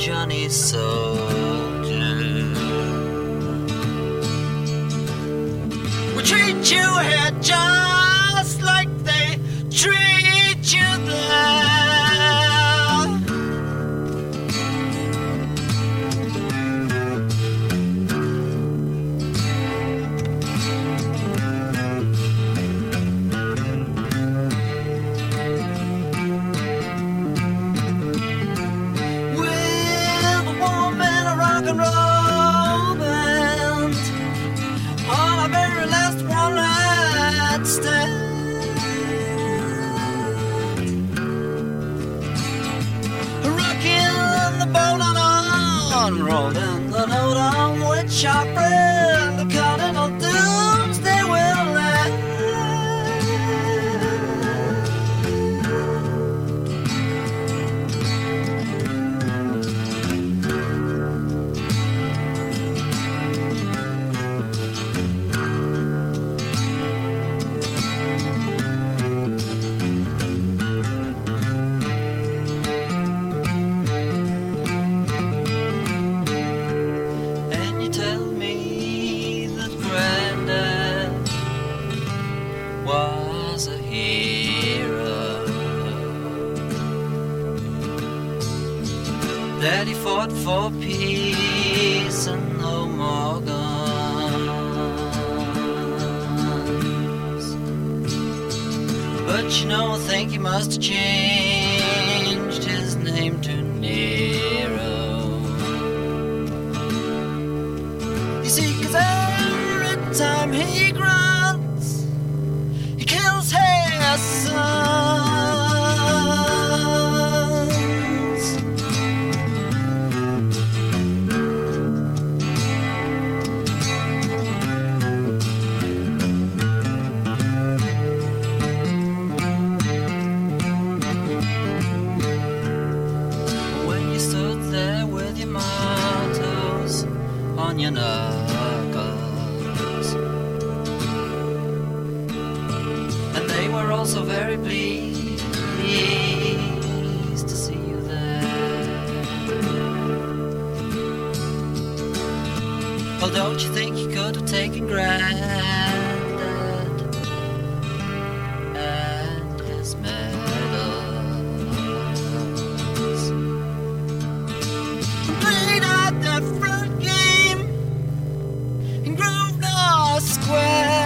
Johnny Soldier. We treat you here just like they treat you there. Rolling the note on which our friend the Cardinal Doomsday will land. That he fought for peace and no more guns. But you know, I think he must have changed his name to Nero. You see, 'cause every time he grunts, he kills his son. Your knuckles, and they were also very pleased to see you there. Well, don't you think you could have taken Grandad and his medals and played out that front Square?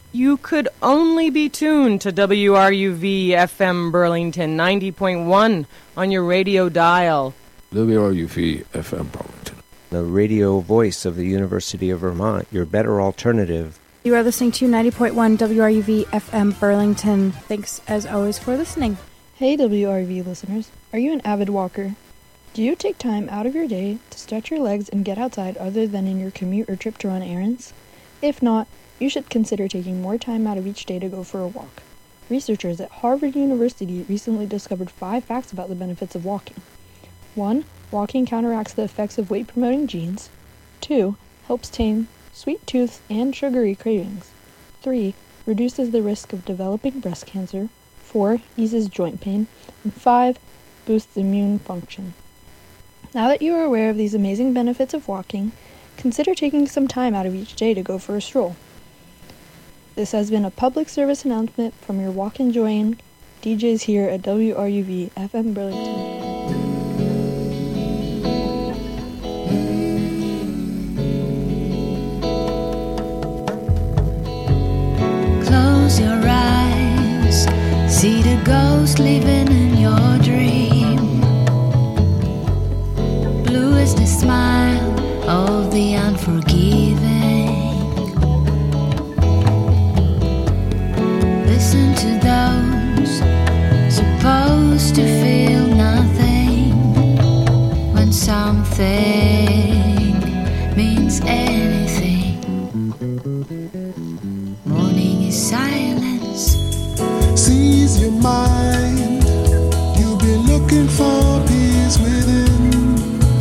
You could only be tuned to WRUV FM Burlington 90.1 on your radio dial. WRUV FM Burlington, the radio voice of the University of Vermont, your better alternative. You are listening to 90.1 WRUV FM Burlington. Thanks, as always, for listening. Hey, WRUV listeners. Are you an avid walker? Do you take time out of your day to stretch your legs and get outside other than in your commute or trip to run errands? If not, you should consider taking more time out of each day to go for a walk. Researchers at Harvard University recently discovered 5 facts about the benefits of walking. 1. Walking counteracts the effects of weight-promoting genes. 2. Helps tame sweet tooth and sugary cravings. 3. Reduces the risk of developing breast cancer. 4. Eases joint pain. And 5. Boosts immune function. Now that you are aware of these amazing benefits of walking, consider taking some time out of each day to go for a stroll. This has been a public service announcement from your walk-enjoying DJs here at WRUV FM Burlington. Close your eyes, see the ghost living in your dream. Blue is the smile of the unforgiving. Listen to those supposed to feel nothing when something means anything. Morning is silence. Seize your mind. You'll be looking for peace within,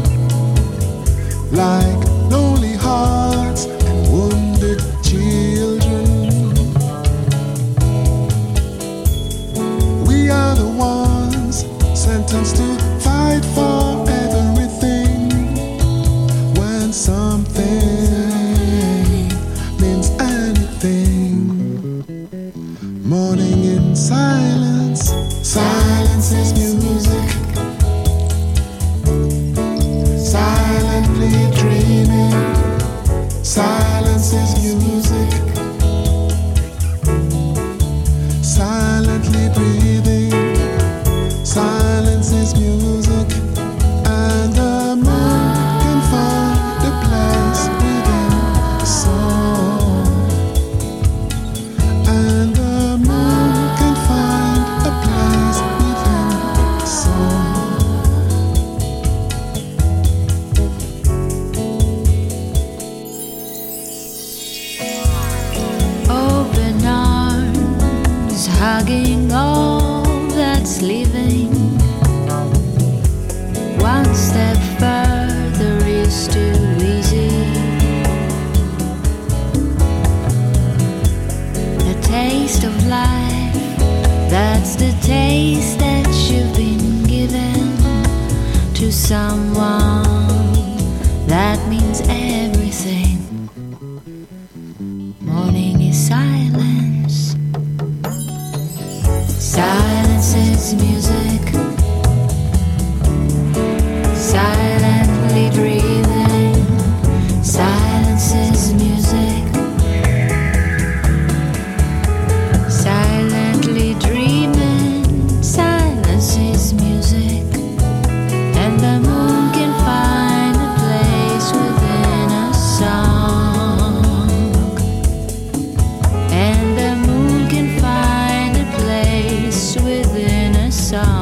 like lonely hearts and wounded children. We are the ones sentenced to fight for everything when something means anything. Morning in silence, silence is music. Silently dreaming, silence is music. Silently breathing, silence is music. And the moon can find a place within the song. And the moon can find a place within the song. Open arms, hugging all that's living. One step further is too easy. The taste of life, that's the taste that you've been given to someone that means everything. Morning is silence. Silence is music. Silently breathing. Silence is music. Silently dreaming. Silence is music. And the moon can find a place within a song. And the moon can find a place within a song.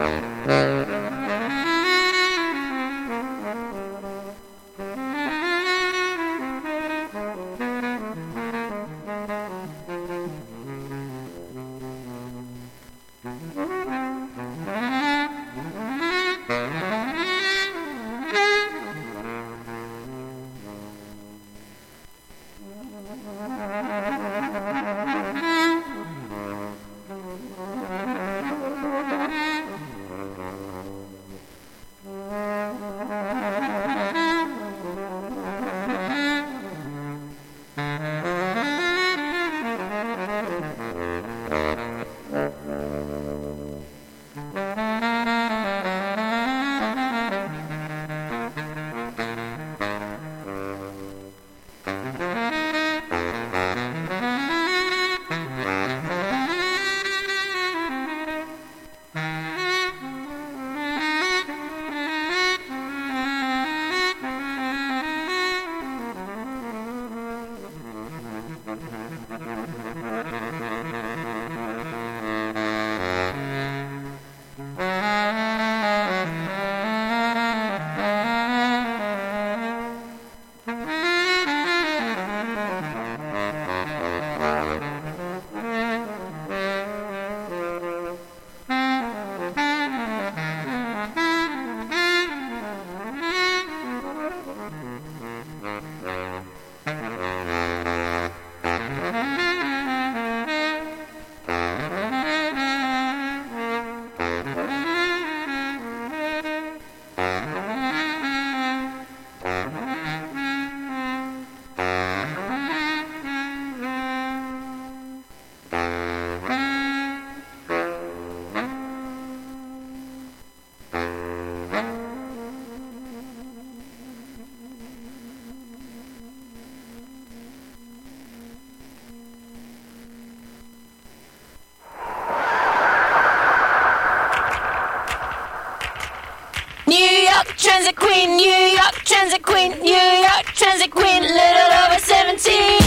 Transit Queen, New York Transit Queen, New York Transit Queen, little over 17.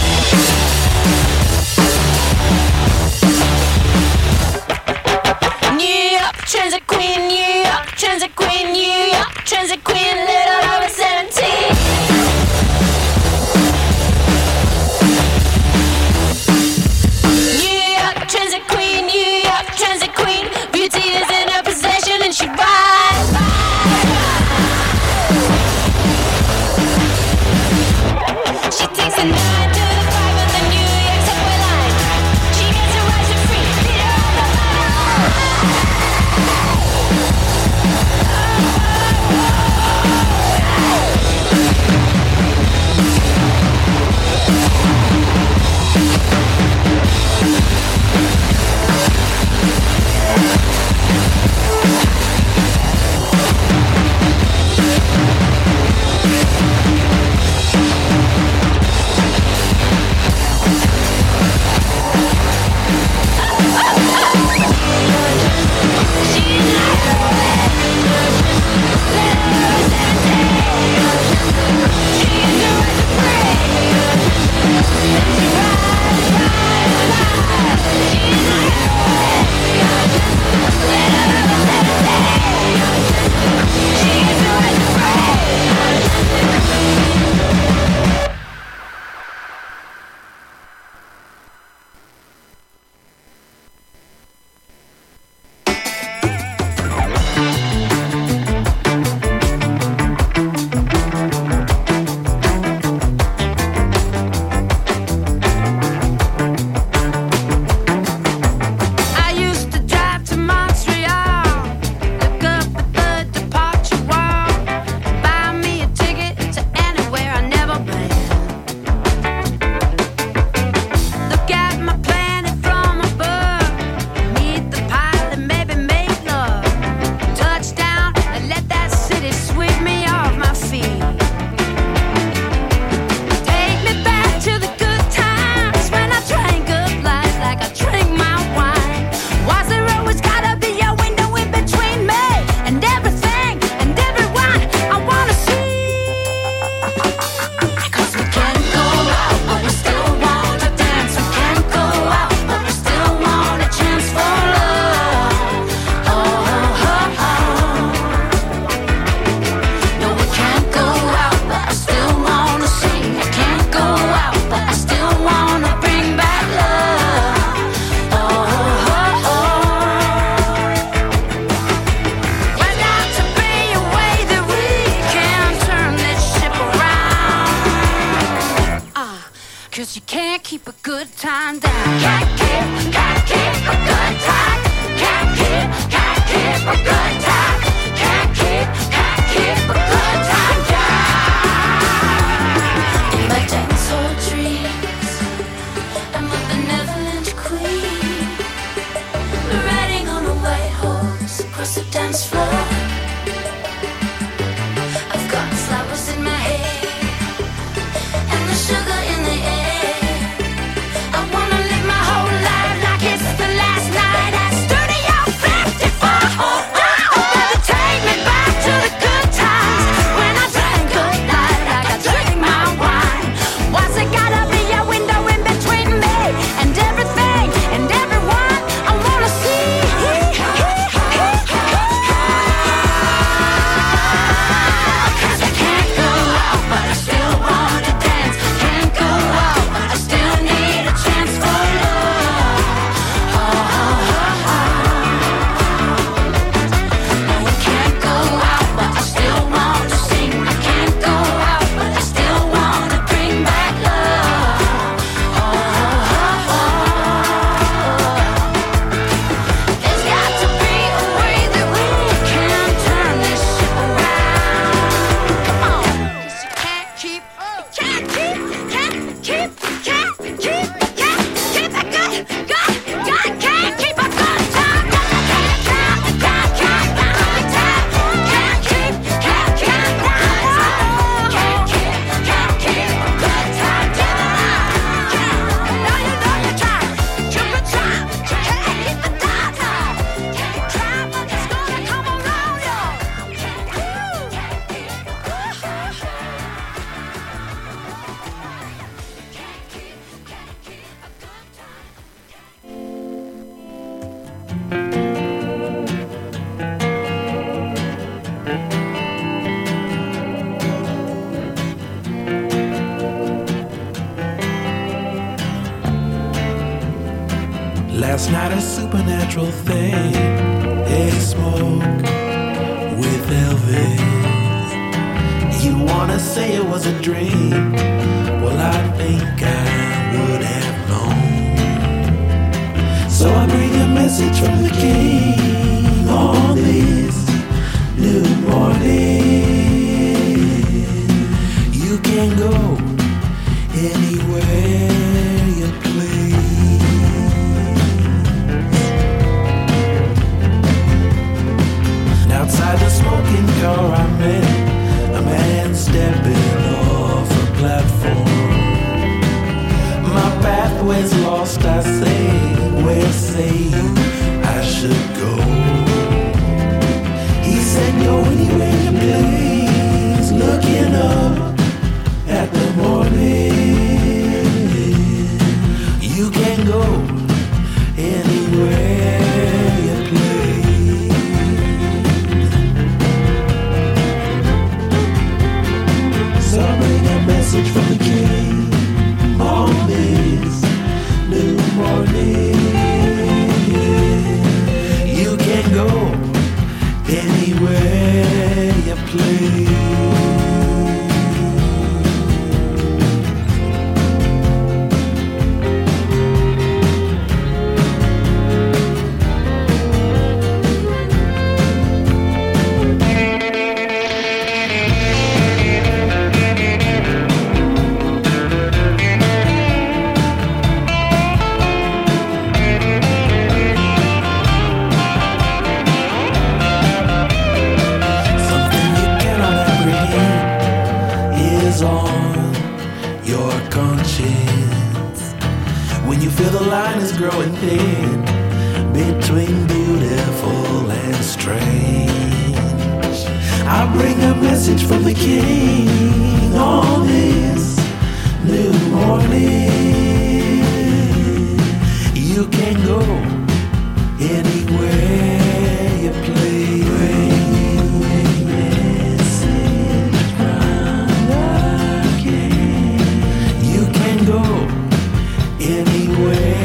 New York Transit Queen, New York Transit Queen, New York Transit Queen, little over 17. New York Transit Queen, New York Transit Queen, beauty is in her possession and she rides. She takes a 9 to the 5 on the New York subway line. She gets a ride for free, beat her on the line. Last night a supernatural thing. Hey, smoke with Elvis. You wanna say it was a dream? Well, I think I would have known. So I bring a message from the king on this new morning. You can go anywhere you please. Outside the smoking car I met a man stepping off a platform. My pathway's lost, I say, where say you I should go? He said, go anywhere you please, looking up at the morning. You can go anywhere you please. So I bring a message from the king on this new morning. You can go anywhere you please. Growing thin between beautiful and strange. I bring a message from the king on this new morning. You can go anywhere you please. You can go anywhere.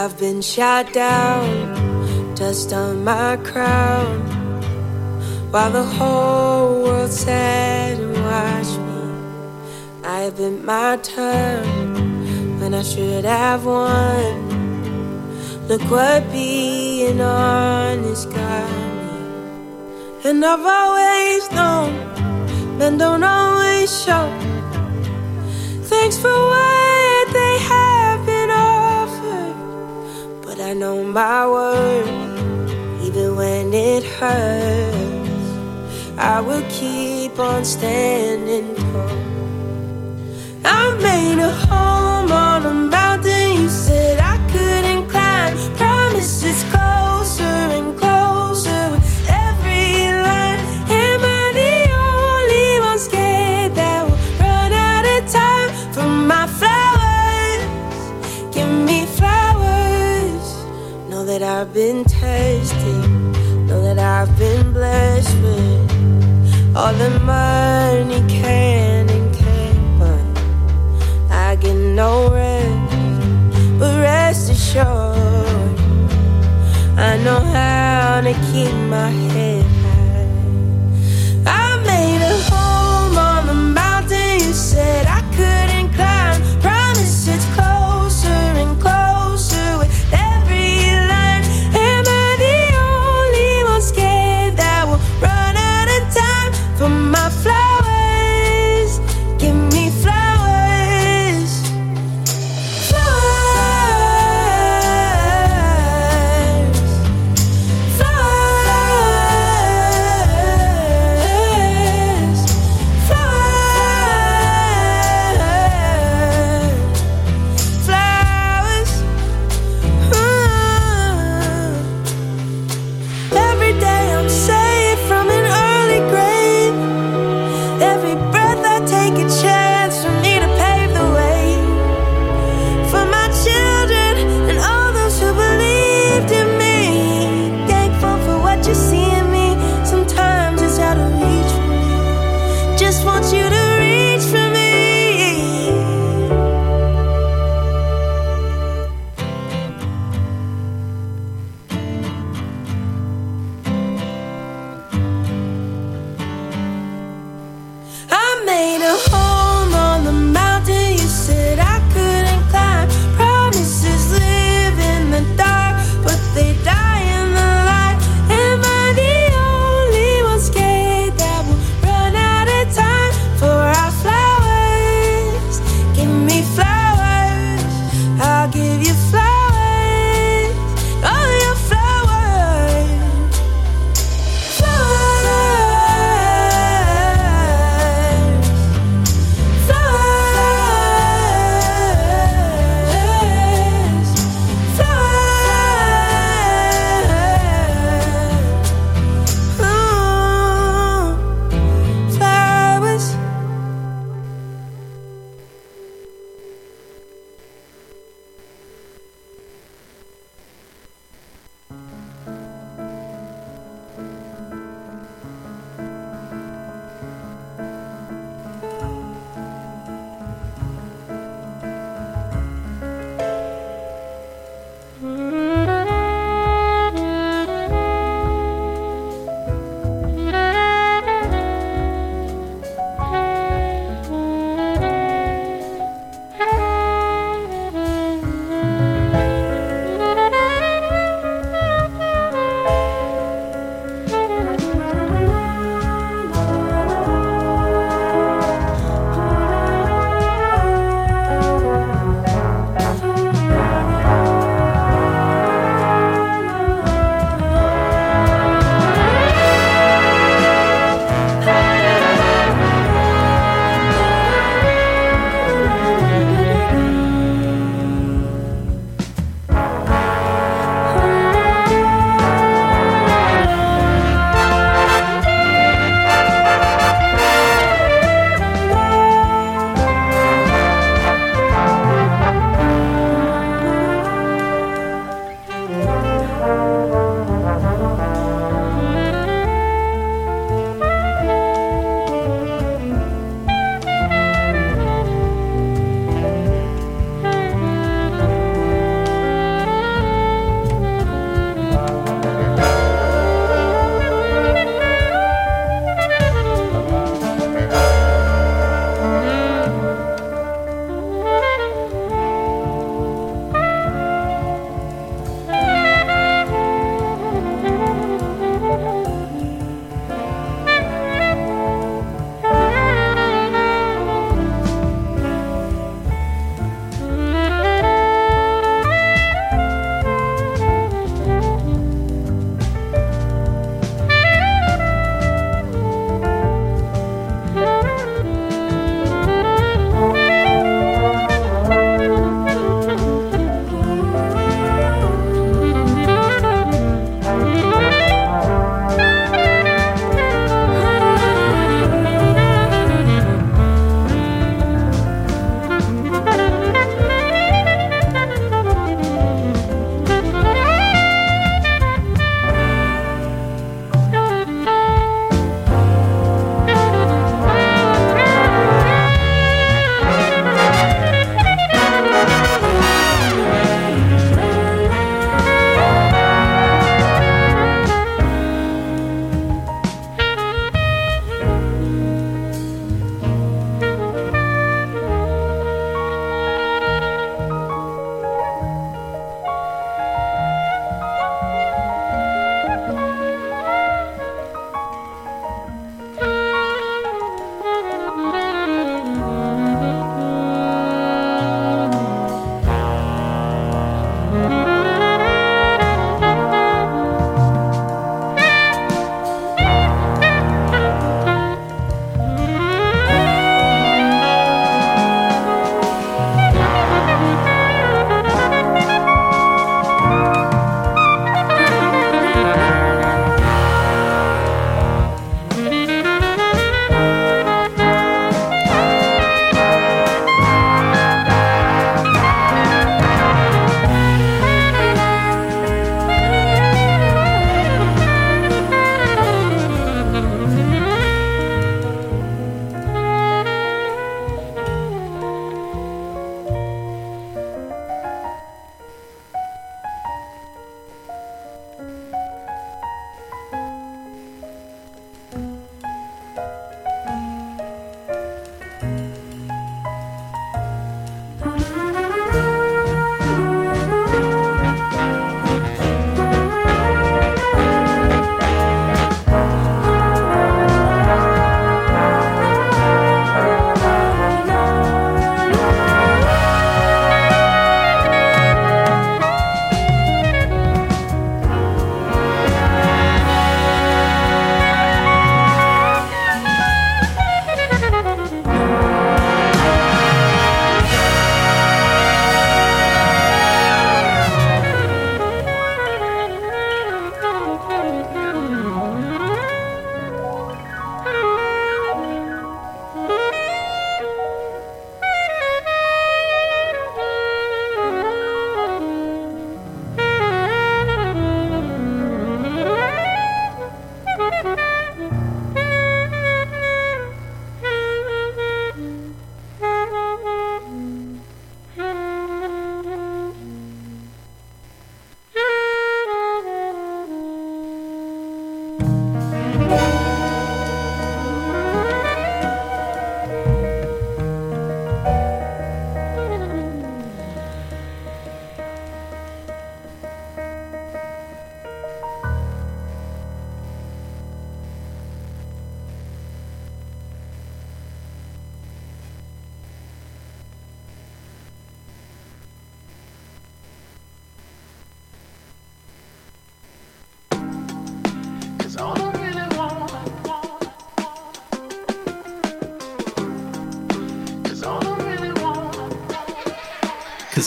I've been shot down, dust on my crown, while the whole world sat and watched me. I've been my turn when I should have won. Look what being honest got me. And I've always known men don't always show. Thanks for what they have been offered, but I know my worth, even when it hurts. I will keep on standing tall. I made a home on a mountain you said I couldn't climb. Promise it's closer and closer with every line. Am I the only one scared that we'll run out of time for my flowers? Give me flowers. Know that I've been tested, know that I've been blessed with all the money can and can't buy. I get no rest, but rest assured, I know how to keep my head high. I made a home on the mountain you said I couldn't climb. Promise it's closer and closer with every line. Am I the only one scared that we'll run out of time for my flowers? Give me flowers. Flowers. Flowers.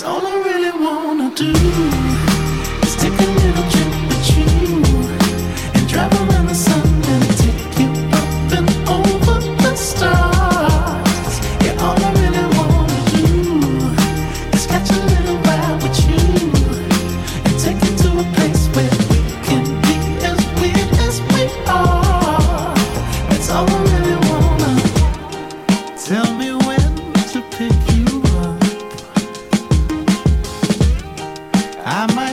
all I really wanna do is take a little trip with you and drive around the sun and take you up and over the stars. Yeah, all I really wanna do is catch a little ride with you and take you to a place where we can be as weird as we are. That's all I really wanna. Tell me when to pick you up. I might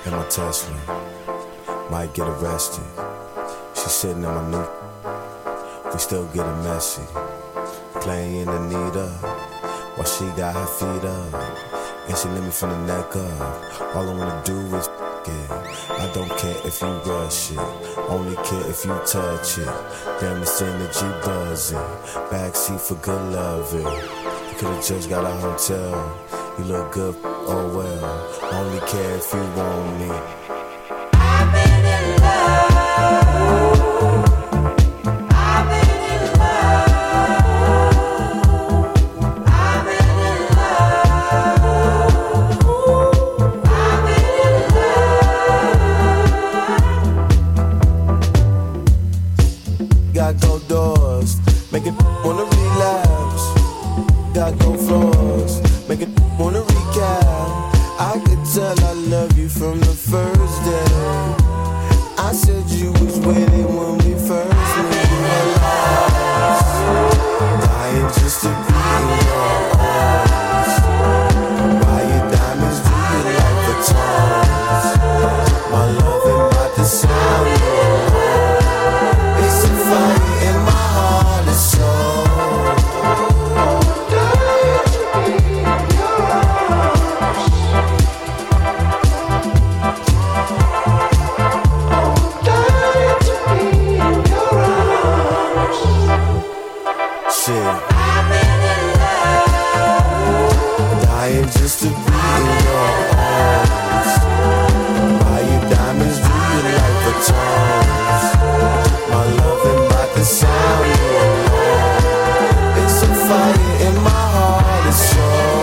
in my Tesla. Might get arrested. She sitting in my new. We still getting messy. Playing Anita while she got her feet up. And she let me from the neck up. All I wanna do is it. I don't care if you rush it. Only care if you touch it. Damn, it's energy buzzing. Backseat for good loving. You could've just got a hotel. You look good, oh well. Only care if you want me. I've been in love. I've been in love. I've been in love. I've been in love. Got go doors, make it wanna relapse. Got go floors, make it wanna recap. I could tell I love you from the first day. I said you was waiting when we first met. Dying just to be in your arms. Buy your diamonds, do you like the tongues? My love ain't about to sound your alarm. It's a fire in my heart and soul. Dying just to be in your arms. Buy your diamonds, do you like the tongues? My love ain't about to sound your alarm. It's a fire in my heart and soul.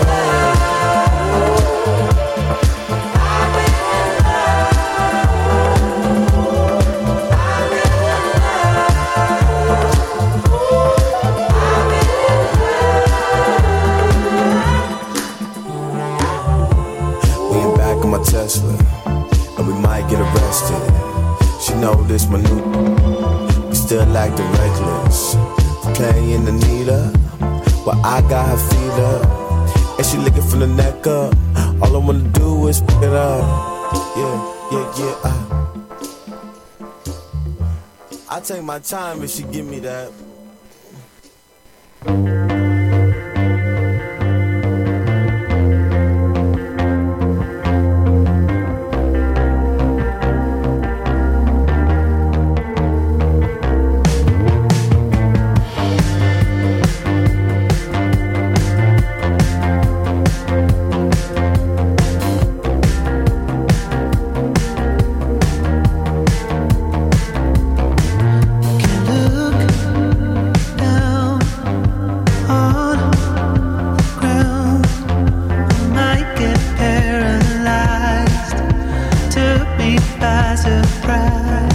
Tesla, and we might get arrested. She know this my new. We still acting reckless. Playing Anita, but I got her feet up, and she licking from the neck up. All I wanna do is pick it up. Yeah. I take my time if she give me that. By surprise.